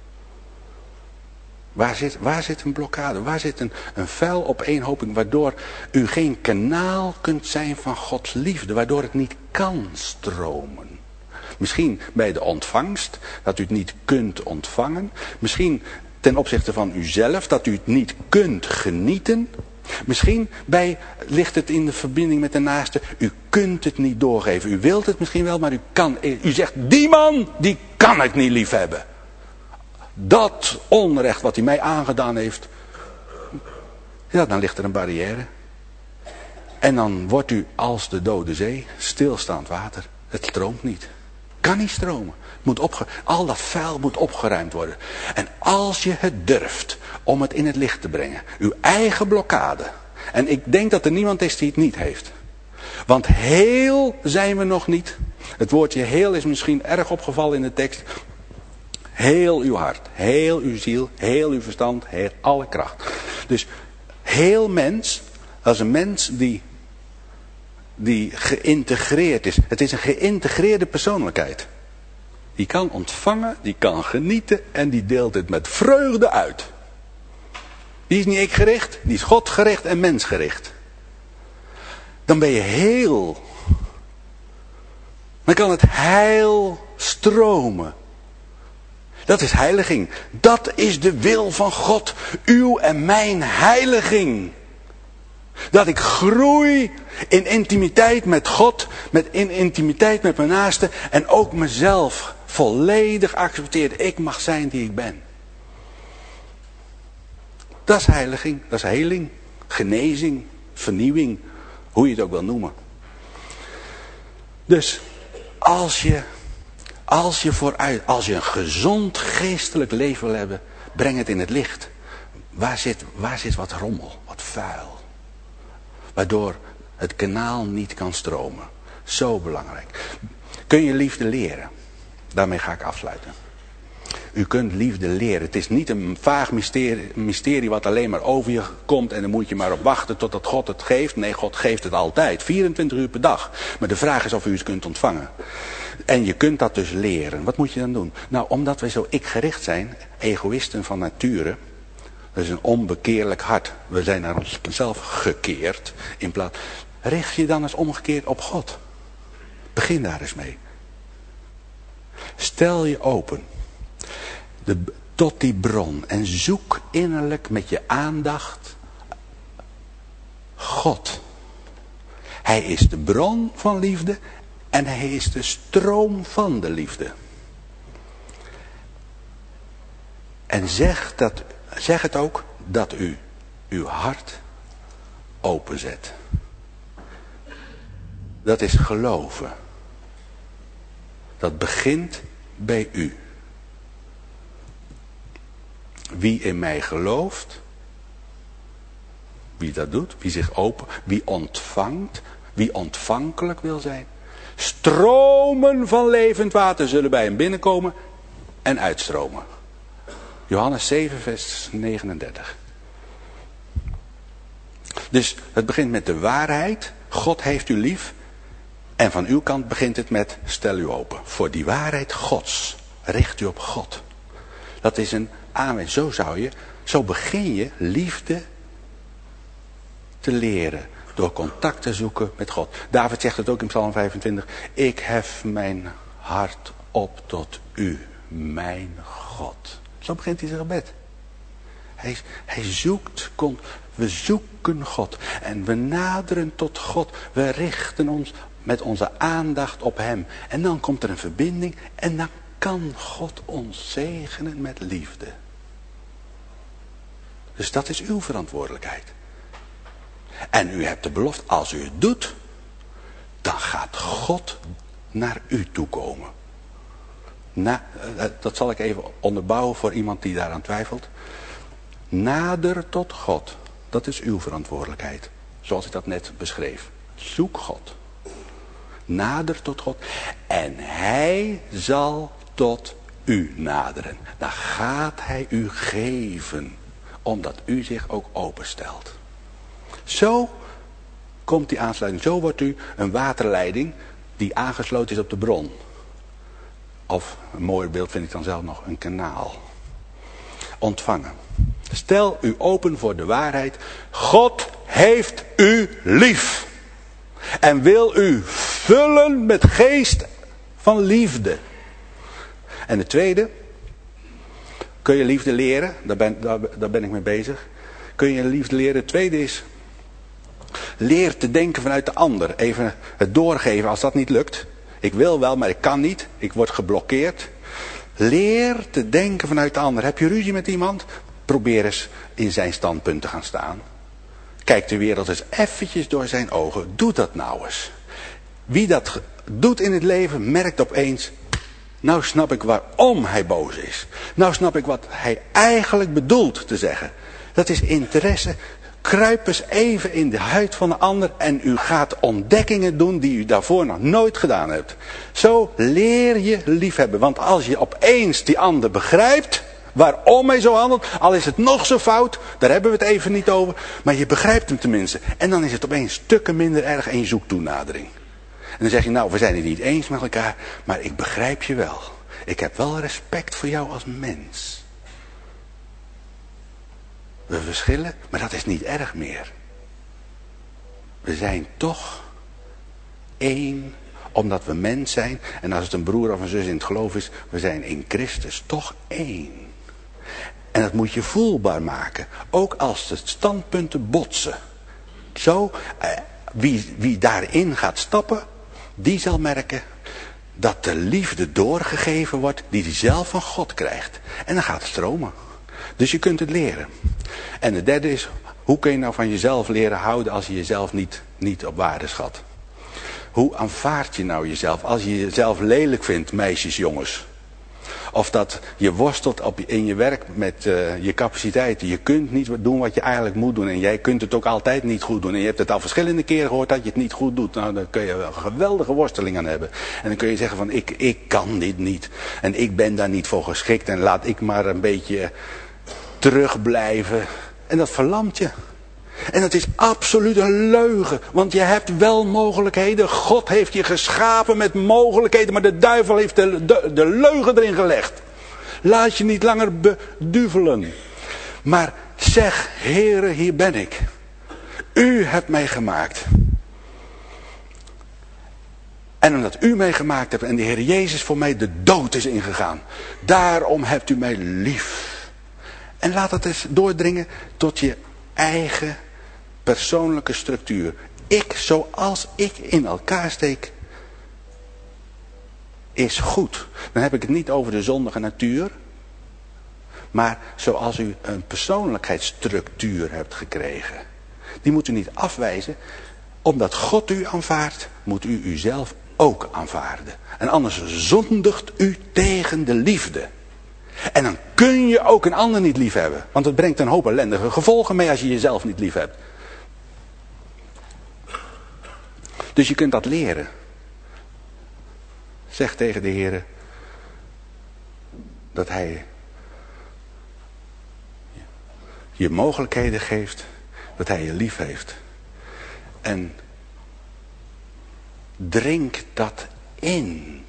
S1: Waar zit, waar zit een blokkade? Waar zit een, een vuil opeenhoping waardoor u geen kanaal kunt zijn van Gods liefde, waardoor het niet kan stromen? Misschien bij de ontvangst, dat u het niet kunt ontvangen. Misschien ten opzichte van uzelf, dat u het niet kunt genieten. Misschien bij, ligt het in de verbinding met de naaste, u kunt het niet doorgeven. U wilt het misschien wel, maar u kan, u zegt, die man, die kan ik niet lief hebben. Dat onrecht wat hij mij aangedaan heeft. Ja, dan ligt er een barrière. En dan wordt u als de dode zee, stilstaand water. Het stroomt niet. Kan niet stromen. Het moet opge- Al dat vuil moet opgeruimd worden. En als je het durft om het in het licht te brengen. Uw eigen blokkade. En ik denk dat er niemand is die het niet heeft. Want heel zijn we nog niet. Het woordje heel is misschien erg opgevallen in de tekst. Heel uw hart, heel uw ziel, heel uw verstand, heel alle kracht. Dus heel mens, dat is een mens die, die geïntegreerd is. Het is een geïntegreerde persoonlijkheid. Die kan ontvangen, die kan genieten en die deelt het met vreugde uit. Die is niet ik gericht, die is God gericht en mens gericht. dan ben je heel. Dan kan het heil stromen. Dat is heiliging. Dat is de wil van God. Uw en mijn heiliging. Dat ik groei in intimiteit met God. Met, in intimiteit met mijn naaste. En ook mezelf volledig accepteer. Ik mag zijn die ik ben. Dat is heiliging. Dat is heling. Genezing. Vernieuwing. Hoe je het ook wil noemen. Dus als je... Als je vooruit, als je een gezond geestelijk leven wil hebben, breng het in het licht. Waar zit, waar zit wat rommel, wat vuil? Waardoor het kanaal niet kan stromen. Zo belangrijk. Kun je liefde leren? Daarmee ga ik afsluiten. U kunt liefde leren. Het is niet een vaag mysterie, mysterie wat alleen maar over je komt en dan moet je maar op wachten totdat God het geeft. Nee, God geeft het altijd. vierentwintig uur per dag. Maar de vraag is of u het kunt ontvangen. En je kunt dat dus leren. Wat moet je dan doen? Nou, omdat we zo ikgericht zijn, egoïsten van nature. Dat is een onbekeerlijk hart. We zijn naar onszelf gekeerd. In plaats, richt je dan eens omgekeerd op God. Begin daar eens mee. Stel je open. De, tot die bron. En zoek innerlijk met je aandacht God. Hij is de bron van liefde. En hij is de stroom van de liefde. En zeg, dat, zeg het ook dat u uw hart openzet. Dat is geloven. Dat begint bij u. Wie in mij gelooft, wie dat doet, wie zich open, wie ontvangt, wie ontvankelijk wil zijn. Stromen van levend water zullen bij hem binnenkomen en uitstromen. Johannes zeven vers negenendertig. Dus het begint met de waarheid. God heeft u lief. En van uw kant begint het met stel u open. Voor die waarheid Gods. Richt u op God. Dat is een aanwijzing. Zo zou je, zo begin je liefde te leren. Door contact te zoeken met God. David zegt het ook in Psalm vijfentwintig. Ik hef mijn hart op tot u, mijn God. Zo begint hij zijn gebed. Hij, hij zoekt, we zoeken God. En we naderen tot God. We richten ons met onze aandacht op hem. En dan komt er een verbinding. En dan kan God ons zegenen met liefde. Dus dat is uw verantwoordelijkheid. En u hebt de belofte, als u het doet, dan gaat God naar u toe komen. Na, dat zal ik even onderbouwen voor iemand die daaraan twijfelt. Nader tot God. Dat is uw verantwoordelijkheid. Zoals ik dat net beschreef. Zoek God. Nader tot God. En hij zal tot u naderen. Dan gaat hij u geven. Omdat u zich ook openstelt. Zo komt die aansluiting. Zo wordt u een waterleiding die aangesloten is op de bron. Of, een mooi beeld vind ik dan zelf nog, een kanaal. Ontvangen. Stel u open voor de waarheid. God heeft u lief. En wil u vullen met geest van liefde. En de tweede. Kun je liefde leren? Daar ben, daar, daar ben ik mee bezig. Kun je liefde leren? Het tweede is. Leer te denken vanuit de ander. Even het doorgeven als dat niet lukt. Ik wil wel, maar ik kan niet. Ik word geblokkeerd. Leer te denken vanuit de ander. Heb je ruzie met iemand? Probeer eens in zijn standpunt te gaan staan. Kijk de wereld eens eventjes door zijn ogen. Doe dat nou eens. Wie dat doet in het leven, merkt opeens. Nou snap ik waarom hij boos is. Nou snap ik wat hij eigenlijk bedoelt te zeggen. Dat is interesse. Kruip eens even in de huid van een ander en u gaat ontdekkingen doen die u daarvoor nog nooit gedaan hebt. Zo leer je liefhebben. Want als je opeens die ander begrijpt waarom hij zo handelt, al is het nog zo fout, daar hebben we het even niet over, maar je begrijpt hem tenminste. En dan is het opeens stukken minder erg en je zoekt toenadering. En dan zeg je, nou, we zijn het niet eens met elkaar, maar ik begrijp je wel. Ik heb wel respect voor jou als mens. We verschillen, maar dat is niet erg meer. we zijn toch één, omdat we mens zijn. En als het een broer of een zus in het geloof is, we zijn in Christus toch één. En dat moet je voelbaar maken. Ook als de standpunten botsen. Zo, eh, wie, wie daarin gaat stappen, die zal merken dat de liefde doorgegeven wordt die hij zelf van God krijgt. En dan gaat het stromen. Dus je kunt het leren. En het derde is, hoe kun je nou van jezelf leren houden als je jezelf niet, niet op waarde schat? Hoe aanvaard je nou jezelf als je jezelf lelijk vindt, meisjes, jongens? Of dat je worstelt op, in je werk met uh, je capaciteiten. Je kunt niet doen wat je eigenlijk moet doen. En jij kunt het ook altijd niet goed doen. En je hebt het al verschillende keren gehoord dat je het niet goed doet. Nou, dan kun je wel een geweldige worsteling aan hebben. En dan kun je zeggen van ik, ik kan dit niet. En ik ben daar niet voor geschikt. En laat ik maar een beetje terugblijven. En dat verlamt je. En dat is absoluut een leugen. Want je hebt wel mogelijkheden. God heeft je geschapen met mogelijkheden. Maar de duivel heeft de, de, de leugen erin gelegd. Laat je niet langer beduvelen. Maar zeg, Heere, hier ben ik. U hebt mij gemaakt. En omdat u mij gemaakt hebt en de Heer Jezus voor mij de dood is ingegaan. Daarom hebt u mij lief. En laat het eens doordringen tot je eigen persoonlijke structuur. Ik zoals ik in elkaar steek is goed. Dan heb ik het niet over de zondige natuur. Maar zoals u een persoonlijkheidsstructuur hebt gekregen. Die moet u niet afwijzen. Omdat God u aanvaardt, moet u uzelf ook aanvaarden. En anders zondigt u tegen de liefde. En dan kun je ook een ander niet lief hebben. Want het brengt een hoop ellendige gevolgen mee als je jezelf niet lief hebt. Dus je kunt dat leren. Zeg tegen de Heer dat Hij je mogelijkheden geeft. Dat Hij je lief heeft. En drink dat in.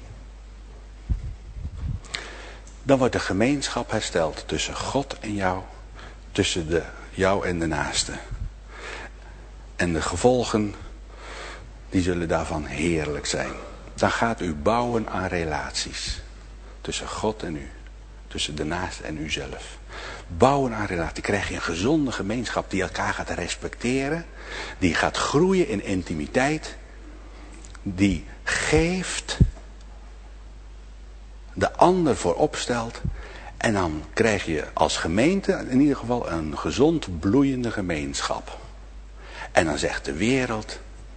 S1: Dan wordt de gemeenschap hersteld tussen God en jou. Tussen de, jou en de naaste. En de gevolgen, die zullen daarvan heerlijk zijn. Dan gaat u bouwen aan relaties. Tussen God en u. Tussen de naaste en uzelf. Bouwen aan relaties. Dan krijg je een gezonde gemeenschap die elkaar gaat respecteren. Die gaat groeien in intimiteit. Die geeft. De ander voorop stelt. En dan krijg je als gemeente in ieder geval een gezond bloeiende gemeenschap. En dan zegt de wereld.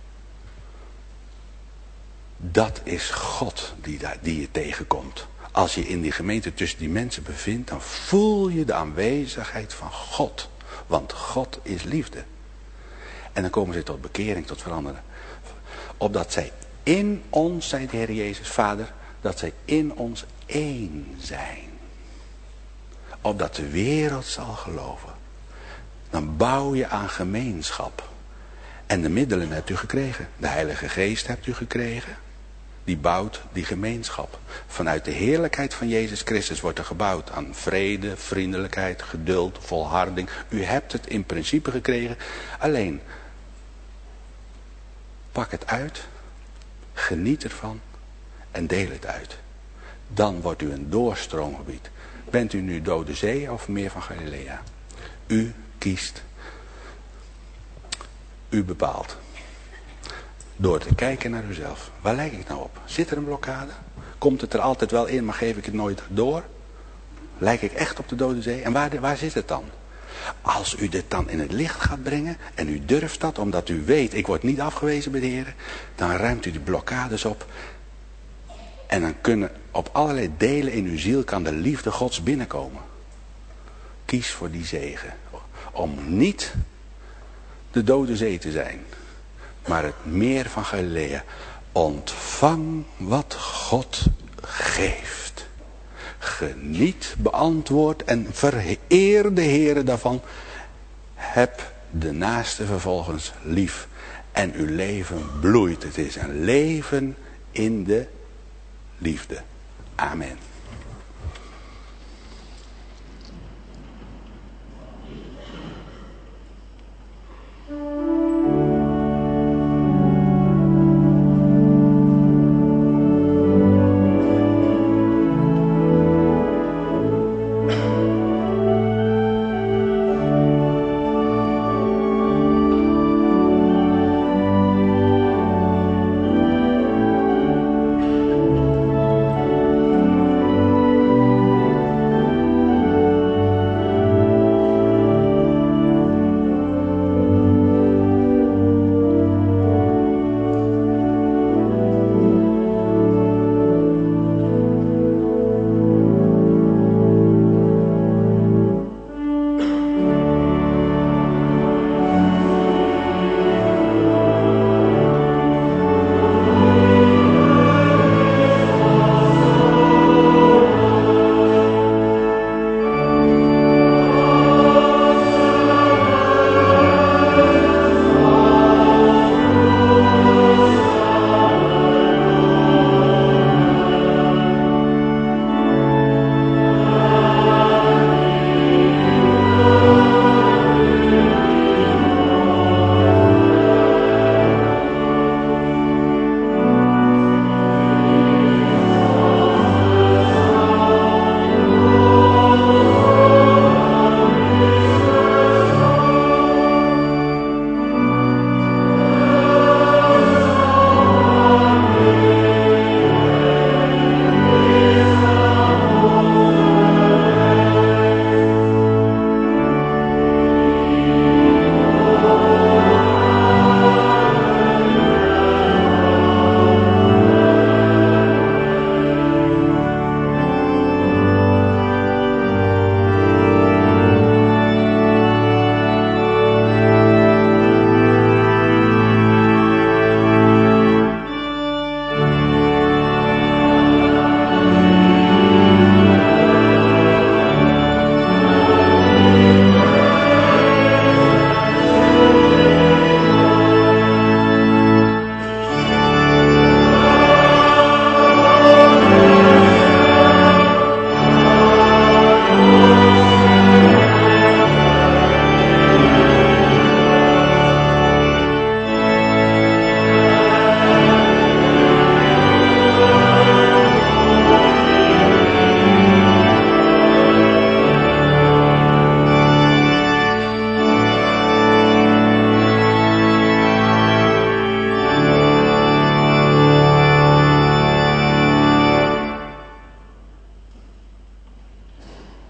S1: Dat is God die, daar, die je tegenkomt. Als je in die gemeente tussen die mensen bevindt. Dan voel je de aanwezigheid van God. Want God is liefde. En dan komen ze tot bekering, tot veranderen. Opdat zij in ons, zei de Heer Jezus, Vader. Dat zij in ons één zijn. Opdat de wereld zal geloven. Dan bouw je aan gemeenschap. En de middelen hebt u gekregen. De Heilige Geest hebt u gekregen. Die bouwt die gemeenschap. Vanuit de heerlijkheid van Jezus Christus wordt er gebouwd aan vrede, vriendelijkheid, geduld, volharding. U hebt het in principe gekregen. Alleen, pak het uit. Geniet ervan. En deel het uit. Dan wordt u een doorstroomgebied. Bent u nu Dode Zee of meer van Galilea? U kiest. U bepaalt. Door te kijken naar uzelf. Waar lijk ik nou op? Zit er een blokkade? Komt het er altijd wel in, maar geef ik het nooit door? Lijk ik echt op de Dode Zee? En waar, waar zit het dan? Als u dit dan in het licht gaat brengen en u durft dat, omdat u weet, ik word niet afgewezen bij de Heer, dan ruimt u die blokkades op. En dan kunnen op allerlei delen in uw ziel kan de liefde Gods binnenkomen. Kies voor die zegen. Om niet de Dode Zee te zijn. Maar het meer van Galilea. Ontvang wat God geeft. Geniet, beantwoord en vereer de Heere daarvan. Heb de naaste vervolgens lief. En uw leven bloeit. Het is een leven in de liefde. Amen.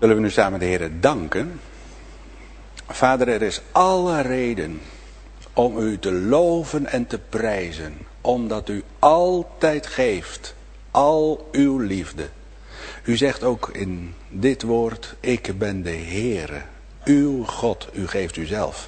S1: Zullen we nu samen de Heer danken? Vader, er is alle reden om u te loven en te prijzen, omdat u altijd geeft, al uw liefde. U zegt ook in dit woord, ik ben de Heere, uw God. U geeft uzelf.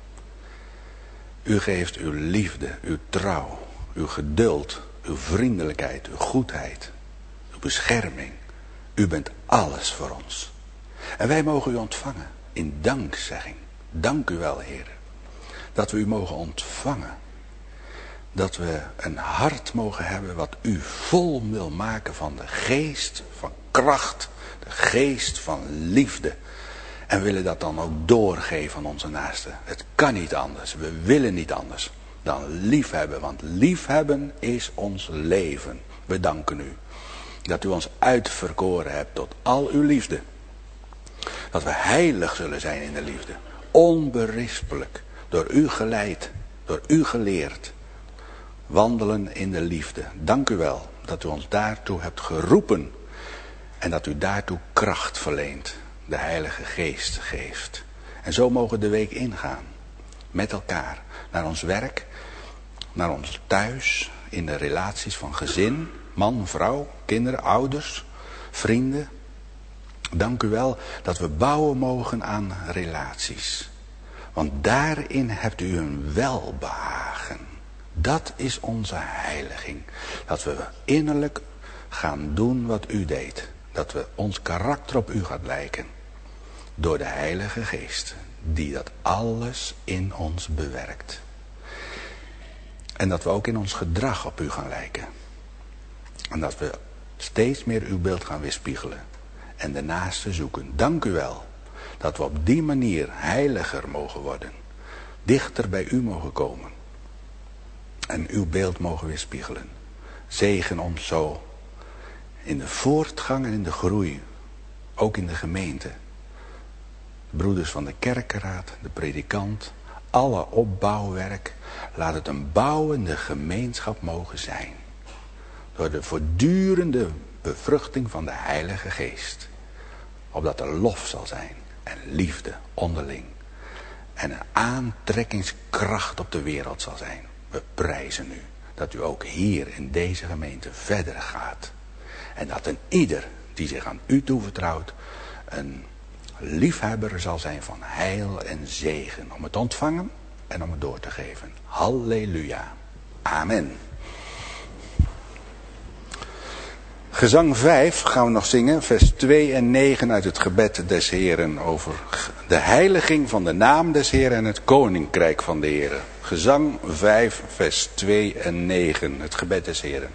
S1: U geeft uw liefde, uw trouw, uw geduld, uw vriendelijkheid, uw goedheid, uw bescherming. U bent alles voor ons. En wij mogen u ontvangen in dankzegging. Dank u wel, Heer. Dat we u mogen ontvangen. Dat we een hart mogen hebben wat u vol wil maken van de geest van kracht. De geest van liefde. En we willen dat dan ook doorgeven aan onze naasten. Het kan niet anders. We willen niet anders dan liefhebben. Want liefhebben is ons leven. We danken u. Dat u ons uitverkoren hebt tot al uw liefde. Dat we heilig zullen zijn in de liefde. Onberispelijk. Door u geleid. Door u geleerd. Wandelen in de liefde. Dank u wel dat u ons daartoe hebt geroepen. En dat u daartoe kracht verleent. De Heilige Geest geeft. En zo mogen we de week ingaan. Met elkaar. Naar ons werk. Naar ons thuis. In de relaties van gezin. Man, vrouw, kinderen, ouders, vrienden. Dank u wel dat we bouwen mogen aan relaties. Want daarin hebt u een welbehagen. Dat is onze heiliging. Dat we innerlijk gaan doen wat u deed. Dat we ons karakter op u gaat lijken. Door de Heilige Geest. Die dat alles in ons bewerkt. En dat we ook in ons gedrag op u gaan lijken. En dat we steeds meer uw beeld gaan weerspiegelen. En de naaste zoeken. Dank u wel. Dat we op die manier heiliger mogen worden. Dichter bij u mogen komen. En uw beeld mogen weerspiegelen. Zegen ons zo. In de voortgang en in de groei. Ook in de gemeente. De broeders van de kerkenraad. De predikant. Alle opbouwwerk. Laat het een bouwende gemeenschap mogen zijn. Door de voortdurende bevruchting van de Heilige Geest. Opdat er lof zal zijn. En liefde onderling. En een aantrekkingskracht op de wereld zal zijn. We prijzen u. Dat u ook hier in deze gemeente verder gaat. En dat een ieder die zich aan u toevertrouwt. Een liefhebber zal zijn van heil en zegen. Om het te ontvangen en om het door te geven. Halleluja. Amen. Gezang vijf gaan we nog zingen, vers twee en negen uit het gebed des Heren over de heiliging van de naam des Heren en het koninkrijk van de Heren. Gezang vijf, vers twee en negen, het gebed des Heren.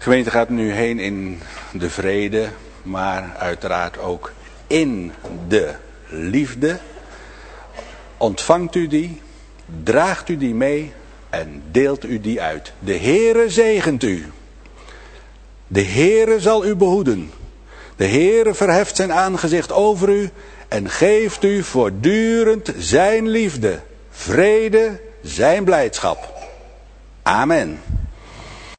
S1: gemeente gaat nu heen in de vrede, maar uiteraard ook in de liefde. Ontvangt u die, draagt u die mee en deelt u die uit. De Heere zegent u. De Heere zal u behoeden. De Heere verheft zijn aangezicht over u en geeft u voortdurend zijn liefde, vrede, zijn blijdschap. Amen.